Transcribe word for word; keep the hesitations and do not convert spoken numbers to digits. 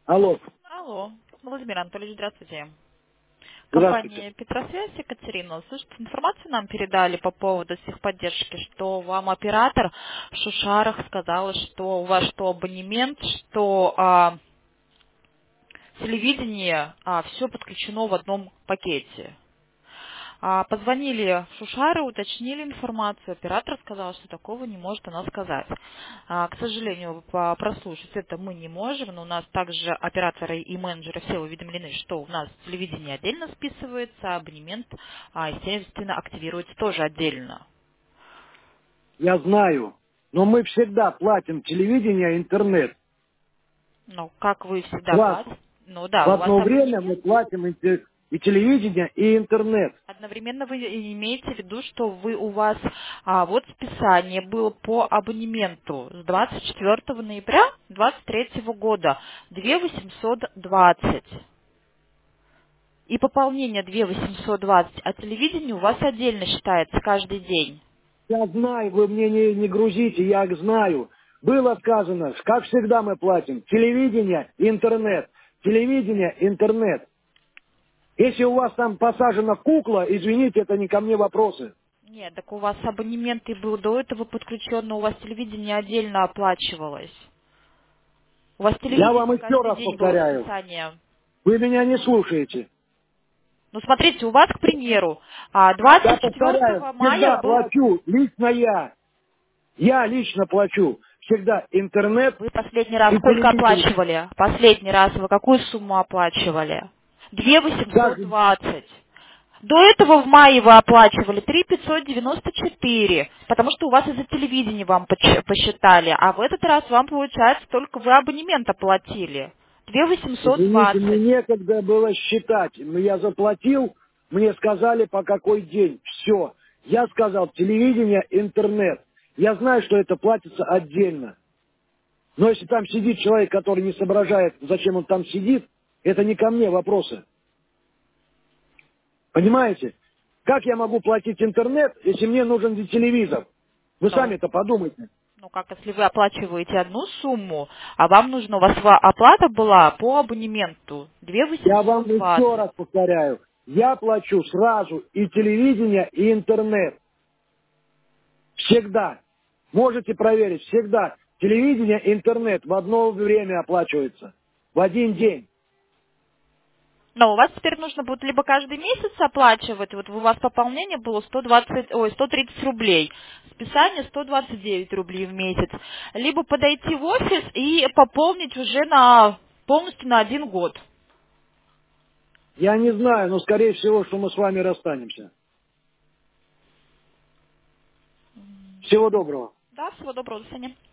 Алло, Алло, Владимир Анатольевич, здравствуйте. здравствуйте. Компания Петросвязь, Екатерина. Слушайте, информацию нам передали по поводу техподдержки, что вам оператор в Шушарах сказал, что у вас что абонемент, что а, телевидение, все подключено в одном пакете. А, Позвонили в Шушары, уточнили информацию. Оператор сказал, что такого не может она сказать. А, К сожалению, по- прослушать это мы не можем, но у нас также операторы и менеджеры все уведомлены, что у нас телевидение отдельно списывается, а абонемент, а, естественно, активируется тоже отдельно. Я знаю, но мы всегда платим телевидение и интернет. Ну, как вы всегда Сразу. платите? Ну В да, у вас одно время мы абонемент. платим и те- и телевидение, и интернет. Одновременно вы имеете в виду, что вы у вас а, вот списание было по абонементу с двадцать четвёртого ноября двадцать третьего года две тысячи восемьсот двадцать. И пополнение две тысячи восемьсот двадцать, а телевидение у вас отдельно считается каждый день. Я знаю, вы мне не, не грузите, я знаю. Было сказано, как всегда мы платим телевидение, интернет. Телевидение, интернет. Если у вас там посажена кукла, извините, это не ко мне вопросы. Нет, так у вас абонемент и был до этого подключен, но у вас телевидение отдельно оплачивалось. У вас Я вам телевидение еще каждый раз день было повторяю. списание. Вы меня не слушаете. Ну, смотрите, у вас, к примеру, а, Я двадцать повторяю, четвёртого мая всегда был... плачу, лично я. Я лично плачу всегда интернет Вы последний раз и сколько телевидение. оплачивали? Последний раз вы какую сумму оплачивали? две тысячи восемьсот Каждый... двадцать. До этого в мае вы оплачивали три тысячи пятьсот девяносто четыре, потому что у вас из-за телевидения вам поч- посчитали, а в этот раз вам, получается, только вы абонемент оплатили. две тысячи восемьсот Извините, мне двадцать. некогда было считать. Но я заплатил, мне сказали, по какой день. Все. Я сказал, телевидение, интернет. Я знаю, что это платится отдельно. Но если там сидит человек, который не соображает, зачем он там сидит, это не ко мне вопросы. Понимаете? Как я могу платить интернет, если мне нужен телевизор? Вы Ну, сами-то подумайте. ну как, если вы оплачиваете одну сумму, а вам нужно, у вас ва- оплата была по абонементу две тысячи Я вам восемьсот еще двадцать. раз повторяю. Я плачу сразу и телевидение, и интернет. Всегда. Можете проверить, всегда. Телевидение, интернет в одно время оплачивается. В один день. Но у вас теперь нужно будет либо каждый месяц оплачивать, вот у вас пополнение было сто двадцать, ой, сто тридцать рублей, списание сто двадцать девять рублей в месяц, либо подойти в офис и пополнить уже на полностью на один год. Я не знаю, но скорее всего, что мы с вами расстанемся. Всего доброго. Да, всего доброго, до свидания.